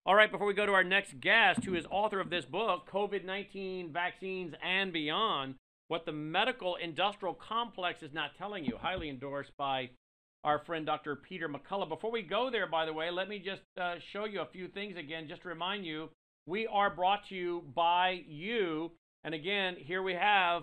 All right, before we go to our next guest, who is author of this book, COVID-19 Vaccines and Beyond, What the Medical Industrial Complex is Not Telling You, highly endorsed by our friend Dr. Peter McCullough. Before we go there, by the way, let me just show you a few things again, just to remind you, we are brought to you by you. And again, here we have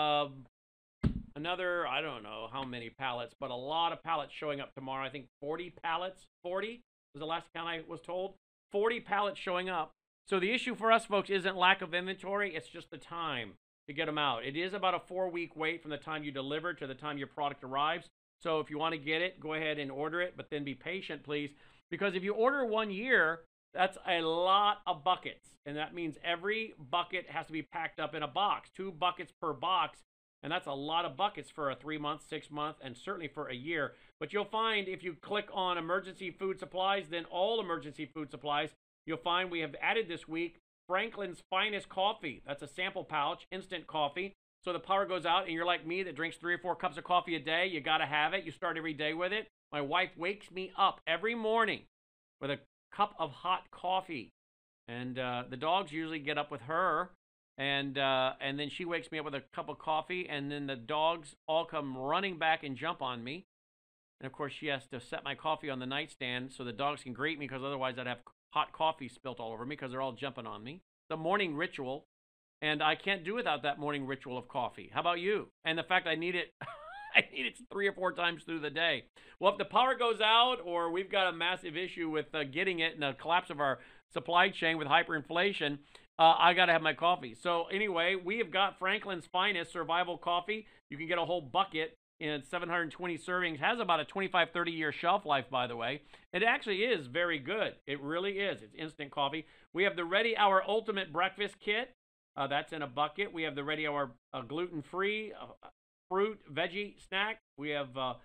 another, I don't know how many pallets, but a lot of pallets showing up tomorrow. I think 40 pallets, 40 was the last count I was told. 40 pallets showing up. So the issue for us, folks, isn't lack of inventory. It's just the time to get them out. It is about a 4-week wait from the time you deliver to the time your product arrives. So if you want to get it, go ahead and order it, but then be patient, please. Because if you order 1 year, that's a lot of buckets. And that means every bucket has to be packed up in a box, 2 buckets per box. And that's a lot of buckets for a 3-month, 6-month, and certainly for a year. But you'll find if you click on emergency food supplies, then all emergency food supplies, you'll find we have added this week Franklin's Finest Coffee. That's a sample pouch, instant coffee. So the power goes out and you're like me that drinks 3 or 4 cups of coffee a day. You got to have it. You start every day with it. My wife wakes me up every morning with a cup of hot coffee. And the dogs usually get up with her. And then she wakes me up with a cup of coffee, and then the dogs all come running back and jump on me. And, of course, she has to set my coffee on the nightstand so the dogs can greet me, because otherwise I'd have hot coffee spilt all over me because they're all jumping on me. The morning ritual, and I can't do without that morning ritual of coffee. How about you? And the fact I need it, I need it 3 or 4 times through the day. Well, if the power goes out or we've got a massive issue with getting it and the collapse of our supply chain with hyperinflation, I got to have my coffee. So anyway, we have got Franklin's Finest Survival Coffee. You can get a whole bucket in 720 servings. Has about a 25, 30-year shelf life, by the way. It actually is very good. It really is. It's instant coffee. We have the Ready Hour Ultimate Breakfast Kit. That's in a bucket. We have the Ready Hour gluten-free fruit veggie snack. We have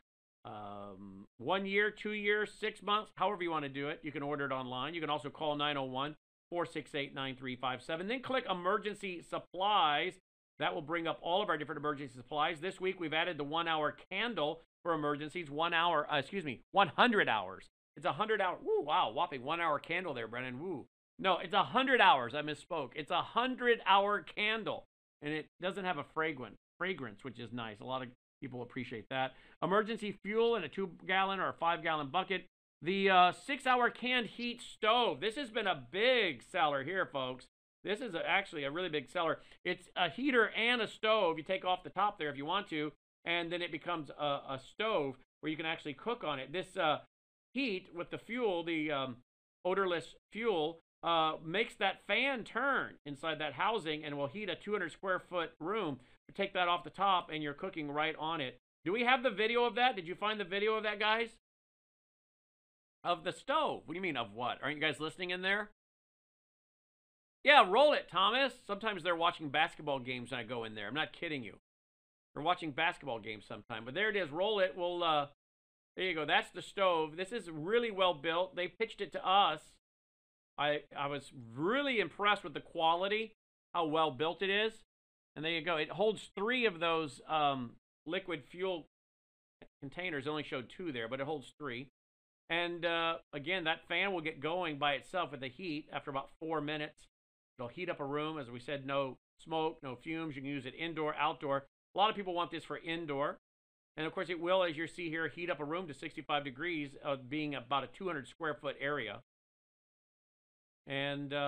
1 year, 2 years, 6 months, however you want to do it. You can order it online. You can also call 901-468-9357. Then click Emergency Supplies. That will bring up all of our different emergency supplies. This week, we've added the 1-hour candle for emergencies. 100 hours. It's 100 hours. Woo, wow, whopping 1-hour candle there, Brennan. Woo. No, it's 100 hours. I misspoke. It's 100-hour candle, and it doesn't have a fragrance, which is nice. A lot of people appreciate that. Emergency fuel in a 2-gallon or a 5-gallon bucket. The 6-hour canned heat stove. This has been a big seller here, folks. This is actually a really big seller. It's a heater and a stove. You take off the top there if you want to, and then it becomes a stove where you can actually cook on it. This heat with the fuel, the odorless fuel, makes that fan turn inside that housing and will heat a 200 square foot room. You take that off the top and you're cooking right on it. Do we have the video of that? Did you find the video of that, guys? Of the stove. What do you mean of what? Aren't you guys listening in there? Yeah, roll it, Thomas. Sometimes they're watching basketball games and I go in there. I'm not kidding you. They're watching basketball games sometime. But there it is. Roll it. We'll, there you go. That's the stove. This is really well built. They pitched it to us. I was really impressed with the quality, how well built it is. And there you go. It holds 3 of those liquid fuel containers. It only showed 2 there, but it holds 3. And again, that fan will get going by itself with the heat after about 4 minutes. It'll heat up a room. As we said, no smoke, no fumes. You can use it indoor, outdoor. A lot of people want this for indoor. And of course, it will, as you see here, heat up a room to 65 degrees, being about a 200 square foot area. And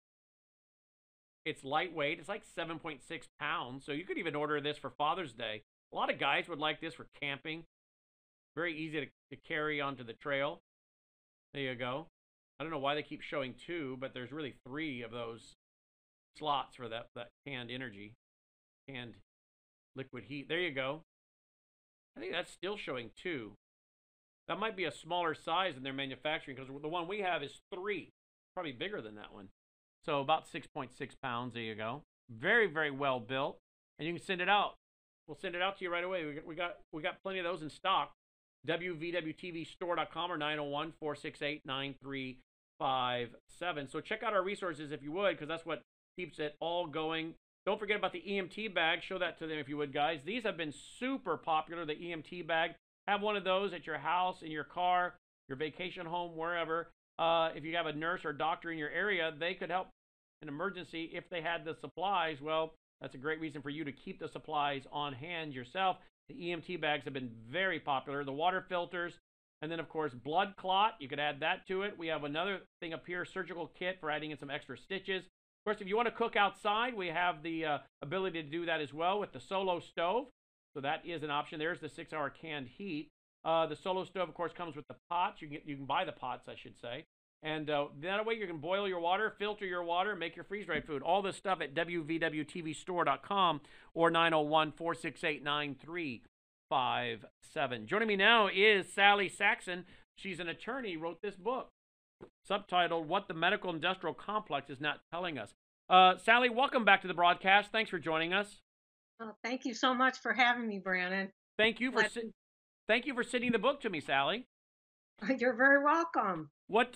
it's lightweight. It's like 7.6 pounds. So you could even order this for Father's Day. A lot of guys would like this for camping. Very easy to carry onto the trail. There you go. I don't know why they keep showing 2, but there's really 3 of those slots for that canned energy, canned liquid heat. There you go. I think that's still showing 2. That might be a smaller size in their manufacturing, because the one we have is 3. Probably bigger than that one. So about 6.6 pounds. There you go. Very, very well built. And you can send it out. We'll send it out to you right away. We got plenty of those in stock. WVWTVstore.com or 901-468-9357. So check out our resources if you would, because that's what keeps it all going. Don't forget about the EMT bag. Show that to them if you would, guys. These have been super popular, the EMT bag. Have one of those at your house, in your car, your vacation home, wherever. if you have a nurse or doctor in your area, they could help an emergency if they had the supplies. Well, that's a great reason for you to keep the supplies on hand yourself. The EMT bags have been very popular. The water filters, and then of course blood clot. You could add that to it. We have another thing up here, surgical kit for adding in some extra stitches. Of course, if you want to cook outside, we have the ability to do that as well with the Solo stove. So that is an option. There's the 6-hour canned heat. The Solo stove, of course, comes with the pots. You can buy the pots, I should say. And that way you can boil your water, filter your water, make your freeze-dried food. All this stuff at wvwtvstore.com or 901-468-9357. Joining me now is Sally Saxon. She's an attorney, wrote this book, subtitled What the Medical Industrial Complex is Not Telling Us. Sally, welcome back to the broadcast. Thanks for joining us. Oh, thank you so much for having me, Brandon. Thank you for sending the book to me, Sally. You're very welcome.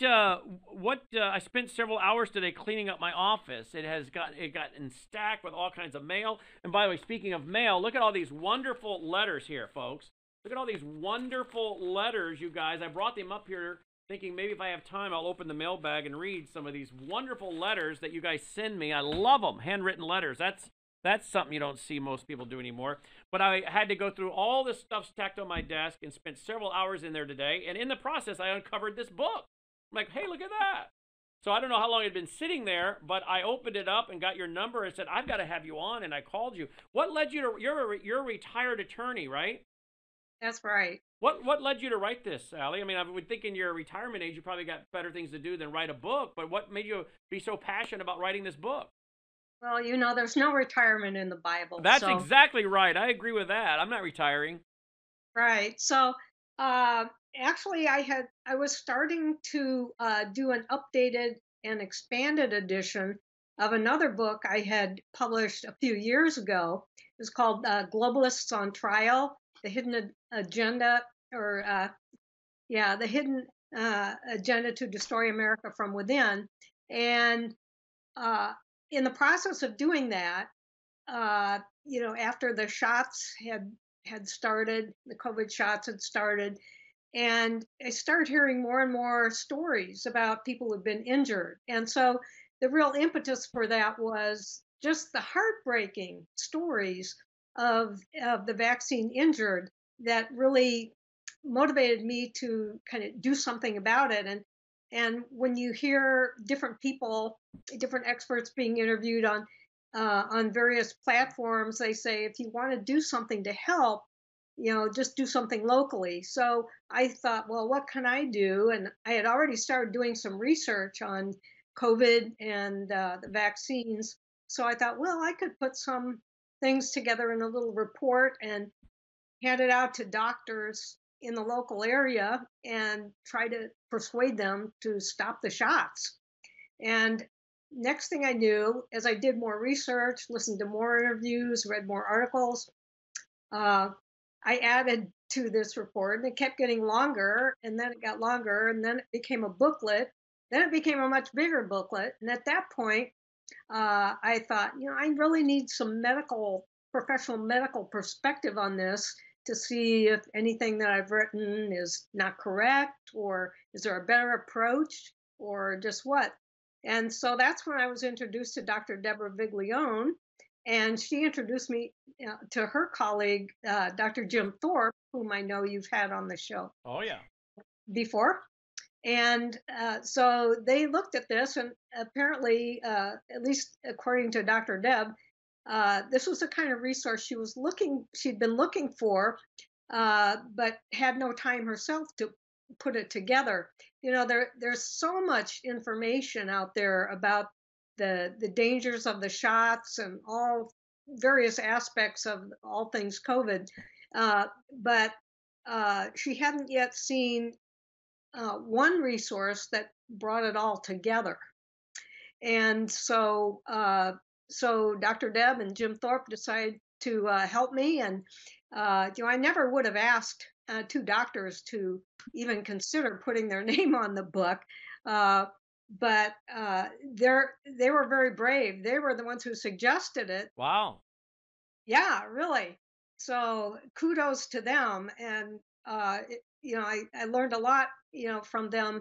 I spent several hours today cleaning up my office. It got stacked with all kinds of mail. And by the way, speaking of mail, look at all these wonderful letters here, folks. Look at all these wonderful letters, you guys. I brought them up here thinking maybe if I have time, I'll open the mailbag and read some of these wonderful letters that you guys send me. I love them, handwritten letters. That's something you don't see most people do anymore. But I had to go through all this stuff stacked on my desk and spent several hours in there today. And in the process, I uncovered this book. I'm like, hey, look at that. So I don't know how long it had been sitting there, but I opened it up and got your number and said, I've got to have you on. And I called you. What led you to, you're a retired attorney, right? That's right. What led you to write this, Sally? I mean, I would think in your retirement age, you probably got better things to do than write a book. But what made you be so passionate about writing this book? Well, there's no retirement in the Bible. That's exactly right. I agree with that. I'm not retiring. Right. So, actually, I was starting to do an updated and expanded edition of another book I had published a few years ago. It was called Globalists on Trial: The Hidden Agenda, or the Hidden Agenda to Destroy America from Within. And in the process of doing that, after the shots had started, the COVID shots had started, and I started hearing more and more stories about people who've been injured. And so the real impetus for that was just the heartbreaking stories of the vaccine injured that really motivated me to kind of do something about it. And when you hear different people, different experts being interviewed on various platforms, they say if you want to do something to help, just do something locally. So I thought, well, what can I do? And I had already started doing some research on COVID and the vaccines. So I thought, well, I could put some things together in a little report and hand it out to doctors in the local area and try to persuade them to stop the shots. And next thing I knew, as I did more research, listened to more interviews, read more articles, I added to this report, and it kept getting longer, and then it got longer, and then it became a booklet. Then it became a much bigger booklet. And at that point, I thought, I really need some professional medical perspective on this to see if anything that I've written is not correct, or is there a better approach, or just what. And so that's when I was introduced to Dr. Deborah Viglione, and she introduced me to her colleague, Dr. Jim Thorpe, whom I know you've had on the show. Oh, yeah. Before. And so they looked at this, and apparently, at least according to Dr. Deb, this was the kind of resource she'd been looking for, but had no time herself to put it together. There's so much information out there about the dangers of the shots and all various aspects of all things COVID, but she hadn't yet seen one resource that brought it all together. And so Dr. Deb and Jim Thorpe decided to help me. And I never would have asked two doctors to even consider putting their name on the book, but they were very brave. They were the ones who suggested it. Wow. Yeah, really. So kudos to them. And I learned a lot, from them.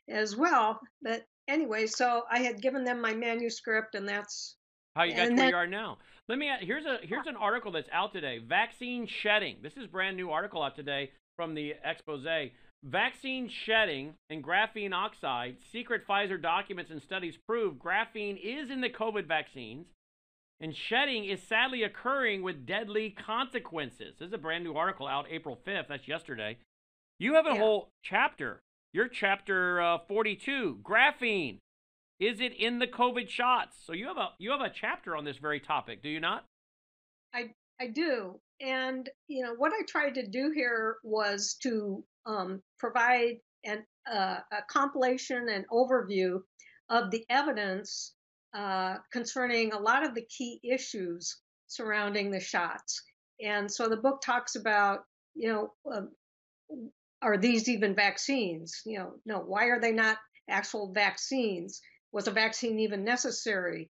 as well. But anyway, so I had given them my manuscript, and How you got to and where then you are now. Let me here's an article that's out today. Vaccine shedding. This is a brand new article out today from the expose. Vaccine shedding and graphene oxide. Secret Pfizer documents and studies prove graphene is in the COVID vaccines, and shedding is sadly occurring with deadly consequences. This is a brand new article out April 5th. That's yesterday. You have a yeah, whole chapter. Your chapter 42, graphene. Is it in the COVID shots? So you have a chapter on this very topic, do you not? I do. And what I tried to do here was to provide a compilation and overview of the evidence concerning a lot of the key issues surrounding the shots. And so the book talks about, you know, are these even vaccines? No, why are they not actual vaccines? Was a vaccine even necessary?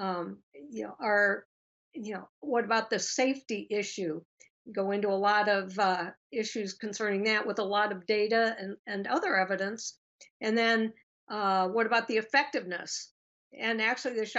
Are what about the safety issue? Go into a lot of issues concerning that with a lot of data and other evidence. And then what about the effectiveness? And actually, the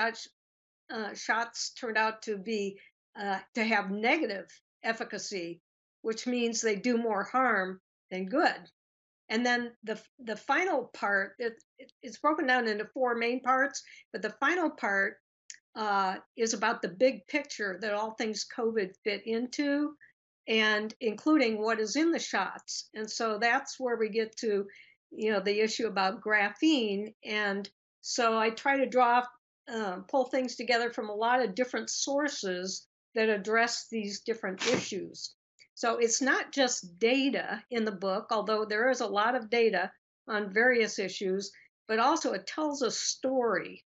shots turned out to have negative efficacy, which means they do more harm than good. And then the final part, it's broken down into four main parts, but the final part is about the big picture that all things COVID fit into, and including what is in the shots. And so that's where we get to, the issue about graphene. And so I try to pull things together from a lot of different sources that address these different issues. So it's not just data in the book, although there is a lot of data on various issues, but also it tells a story,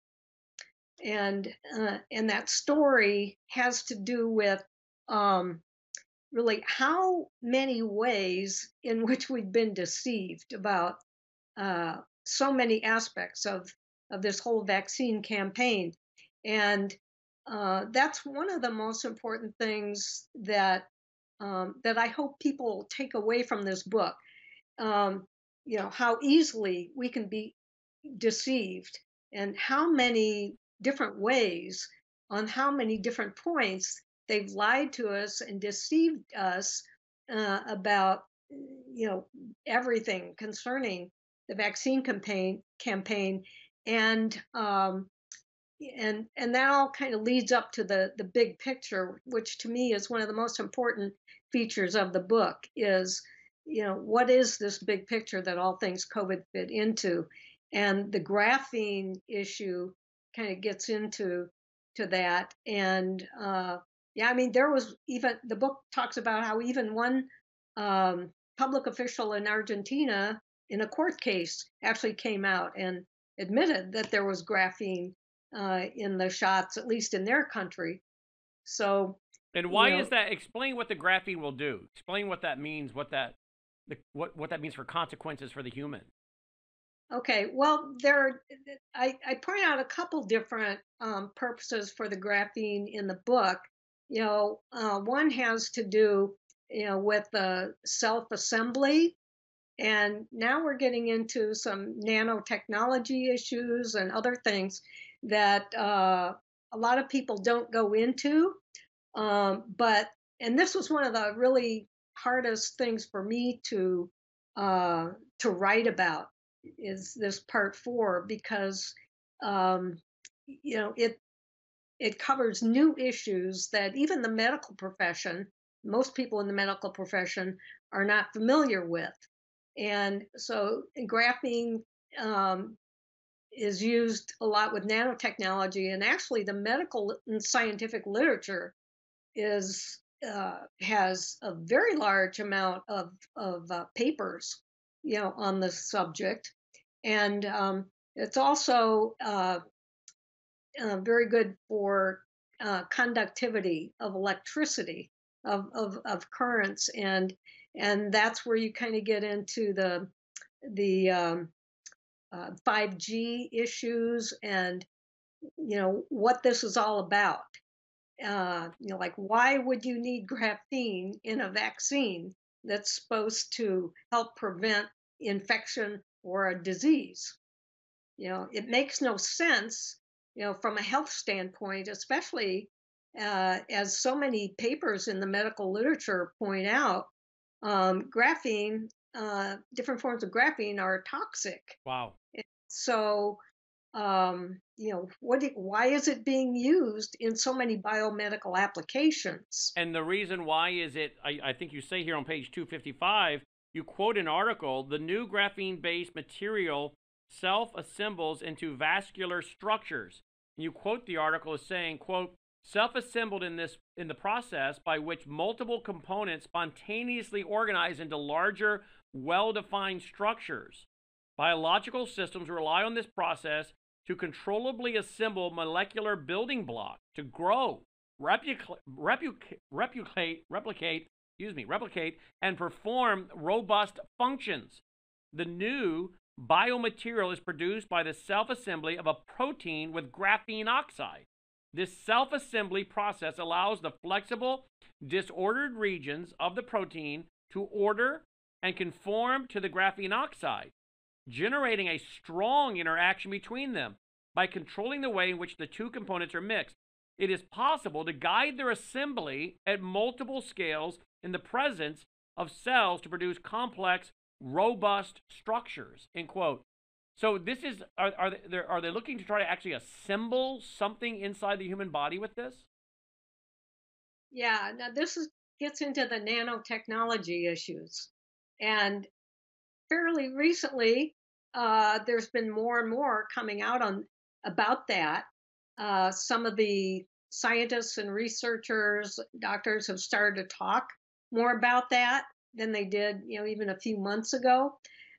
and that story has to do with um, really how many ways in which we've been deceived about so many aspects of this whole vaccine campaign. And that's one of the most important things that I hope people take away from this book. Um, how easily we can be deceived, and how many different ways, on how many different points they've lied to us and deceived us about you know everything concerning the vaccine campaign. And um, and and that all kind of leads up to the big picture, which to me is one of the most important features of the book. Is what is this big picture that all things COVID fit into? And the graphene issue kind of gets into to that. And yeah, I mean, there was even, the book talks about how even one public official in Argentina in a court case actually came out and admitted that there was graphene in the shots, at least in their country. So, And you why know, is that? Explain what the graphene will do. Explain what that means. What that means for consequences for the human. okay, well, I point out a couple different purposes for the graphene in the book. One has to do, with the self-assembly, and now we're getting into some nanotechnology issues and other things that a lot of people don't go into. But and this was one of the really hardest things for me uh, to write about, is this part four, because um, it covers new issues that even the medical profession, most people in the medical profession, are not familiar with. And so graphene um, is used a lot with nanotechnology, and actually the medical and scientific literature is has a very large amount of papers, on the subject. And it's also very good for conductivity of electricity, of currents. And that's where you kind of get into the 5G issues, and what this is all about. Like, why would you need graphene in a vaccine that's supposed to help prevent infection or a disease. It makes no sense, from a health standpoint, especially as so many papers in the medical literature point out, graphene, different forms of graphene are toxic. Wow. So, why is it being used in so many biomedical applications? And the reason why is I think you say here on page 255, you quote an article, the new graphene based material self assembles into vascular structures. And you quote the article as saying, quote, self assembled in the process by which multiple components spontaneously organize into larger, well defined structures. Biological systems rely on this process to controllably assemble molecular building blocks to grow, replicate, and perform robust functions. The new biomaterial is produced by the self-assembly of a protein with graphene oxide. This self-assembly process allows the flexible, disordered regions of the protein to order and conform to the graphene oxide, generating a strong interaction between them. By controlling the way in which the two components are mixed, it is possible to guide their assembly at multiple scales in the presence of cells to produce complex, robust structures. End quote. So this is are they looking to try to actually assemble something inside the human body with this? Yeah, now gets into the nanotechnology issues. And fairly recently, there's been more and more coming out on about that. Some of the scientists and researchers, doctors have started to talk more about that than they did, even a few months ago.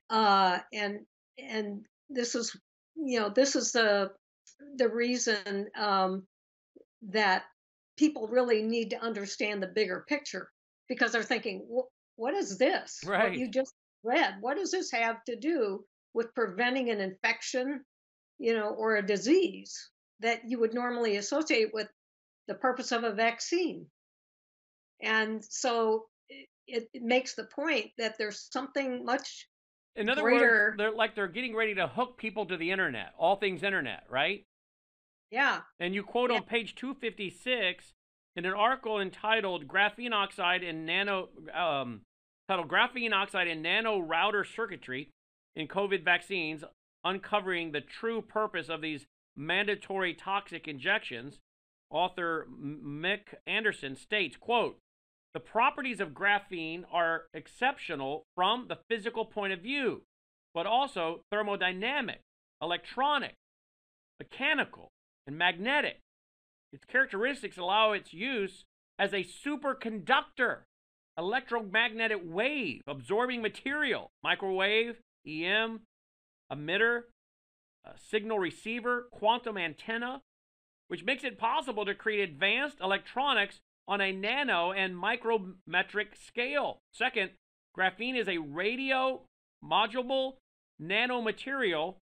And this is, this is the reason that people really need to understand the bigger picture, because they're thinking, what is this? What Right. you just read? What does this have to do with preventing an infection, or a disease that you would normally associate with the purpose of a vaccine? And so it makes the point that there's something much In other words, greater. they're getting ready to hook people to the internet, all things internet, right? Yeah, And you quote yeah, on page 256 in an article entitled "Graphene Oxide and Nano," titled "Graphene Oxide and Nano Router Circuitry in COVID Vaccines, Uncovering the True Purpose of These Mandatory Toxic Injections." Author Mick Anderson states, "Quote: The properties of graphene are exceptional from the physical point of view, but also thermodynamic, electronic, mechanical, and magnetic. Its characteristics allow its use as a superconductor, electromagnetic wave absorbing material, microwave, EM, emitter, signal receiver, quantum antenna, which makes it possible to create advanced electronics on a nano and micrometric scale. Second, graphene is a radio modulable nanomaterial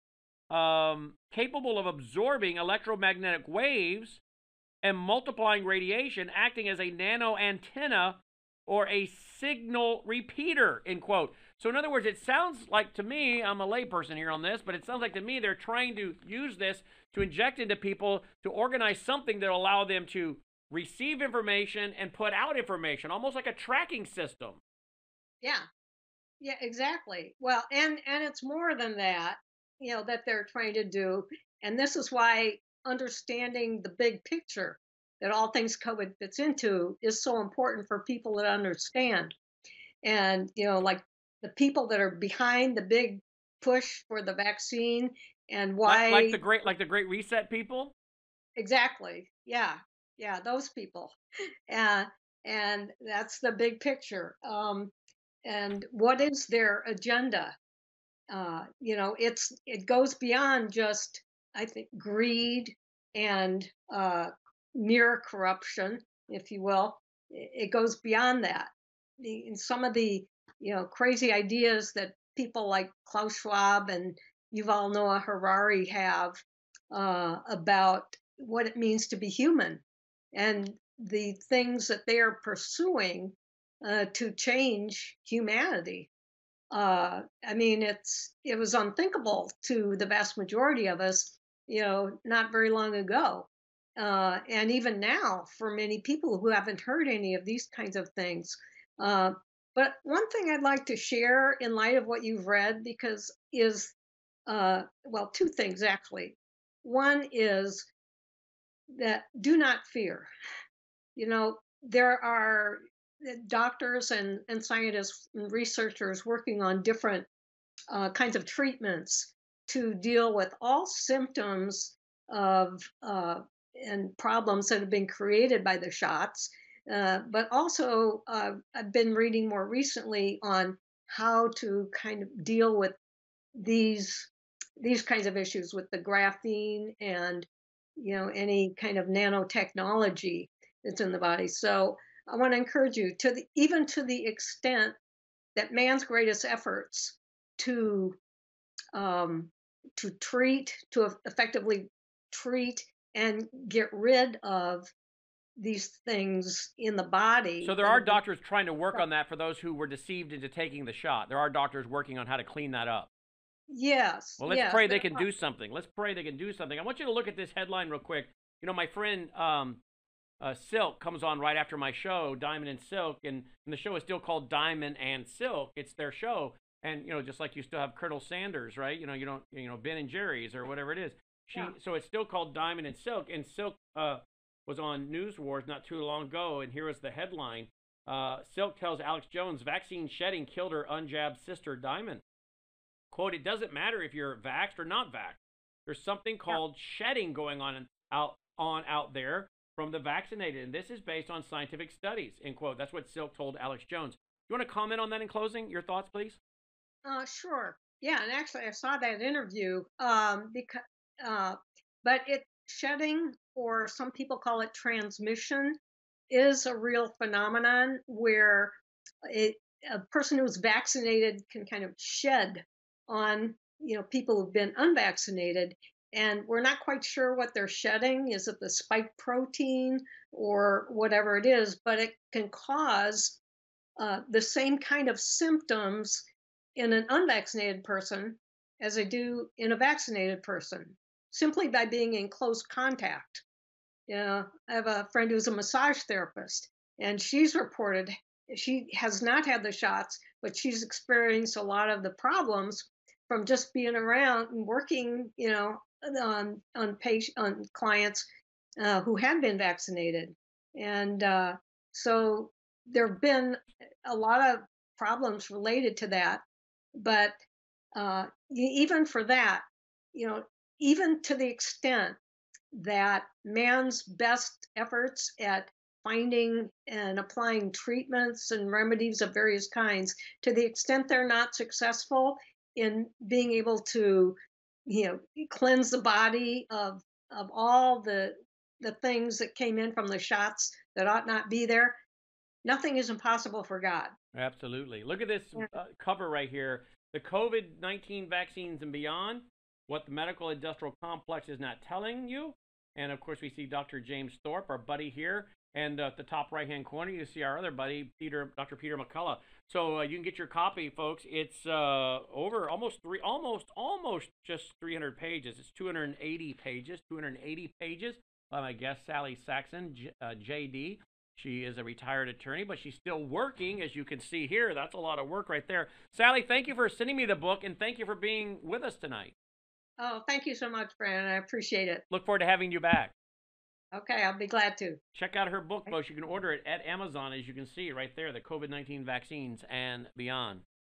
capable of absorbing electromagnetic waves and multiplying radiation, acting as a nano antenna or a signal repeater," end quote. So in other words, it sounds like to me, I'm a layperson here on this, but it sounds like to me they're trying to use this to inject into people to organize something that will allow them to receive information and put out information, almost like a tracking system. yeah. Yeah, exactly. Well, and it's more than that, that they're trying to do. And this is why understanding the big picture that all things COVID fits into is so important for people to understand. And, like the people that are behind the big push for the vaccine and Like why. the great reset people. Exactly. Yeah. Yeah, those people. Uh, and that's the big picture. And what is their agenda? It goes beyond just, I think, greed and mere corruption, if you will. It goes beyond that. In some of the crazy ideas that people like Klaus Schwab and Yuval Noah Harari have about what it means to be human, and the things that they are pursuing to change humanity. I mean, it was unthinkable to the vast majority of us, not very long ago. And even now, for many people who haven't heard any of these kinds of things. Uh, but one thing I'd like to share in light of what you've read, because is well, two things actually. One is that do not fear. There are doctors and scientists and researchers working on different kinds of treatments to deal with all symptoms of and problems that have been created by the shots. But also, I've been reading more recently on how to kind of deal with these these kinds of issues with the graphene and any kind of nanotechnology that's in the body. So I want to encourage you even to the extent that man's greatest efforts to um, effectively treat and get rid of these things in the So body there that are have been. doctors trying to work on that for those who were deceived into taking the shot. There are doctors working on how to clean that up. Yes, Well, let's yes, pray they can do something. Let's pray they can do something. I want you to look at this headline real quick. My friend Silk comes on right after my show, Diamond and Silk, and the show is still called Diamond and Silk. It's their show, and just like you still have Colonel Sanders, right? You don't, Ben and Jerry's or whatever it is. Yeah. So it's still called Diamond and Silk, and Silk was on News Wars not too long ago, and here is the headline: Silk tells Alex Jones vaccine shedding killed her unjabbed sister Diamond. Quote, it doesn't matter if you're vaxxed or not vaxxed. There's something called shedding going out there from the vaccinated. And this is based on scientific studies, end quote. That's what Silk told Alex Jones. You want to comment on that in closing? Your thoughts, please? Sure. Yeah, and actually, I saw that interview. Because, but shedding, or some people call it transmission, is a real phenomenon where it, a person who's vaccinated can kind of shed on people who've been unvaccinated, and we're not quite sure what they're shedding. Is it the spike protein or whatever it is? But it can cause the same kind of symptoms in an unvaccinated person as they do in a vaccinated person, simply by being in close contact. I have a friend who's a massage therapist, and she's reported she has not had the shots, but she's experienced a lot of the problems from just being around and working, on clients who had been vaccinated, and so there have been a lot of problems related to that. But even for that, you know, even to the extent that man's best efforts at finding and applying treatments and remedies of various kinds, to the extent they're not successful in being able to, cleanse the body of all the things that came in from the shots that ought not be there, nothing is impossible for God. Absolutely. Look at this Yeah. cover right here. The COVID-19 vaccines and beyond, what the medical industrial complex is not telling you. And of course, we see Dr. James Thorpe, our buddy here. And at the top right-hand corner, you see our other buddy, Dr. Peter McCullough. So you can get your copy, folks. It's over almost just 300 pages. It's 280 pages. 280 pages by my guest, Sally Saxon, JD. She is a retired attorney, but she's still working, as you can see here. That's a lot of work right there. Sally, thank you for sending me the book, and thank you for being with us tonight. Oh, thank you so much, Brandon. I appreciate it. Look forward to having you back. Okay, I'll be glad to. Check out her book, folks. You can order it at Amazon, as you can see right there, the COVID-19 vaccines and beyond.